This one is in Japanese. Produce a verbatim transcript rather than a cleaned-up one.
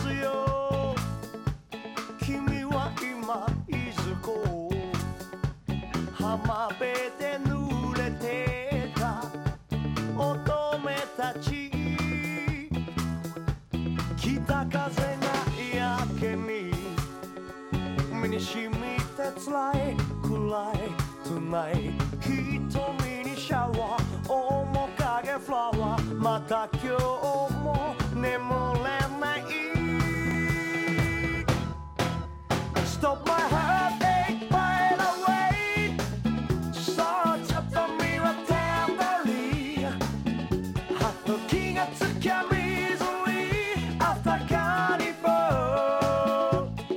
よ。君は今いずこ浜辺で濡れてた乙女たち、北風が焼けみ身に染みて辛い暗い Tonight 一人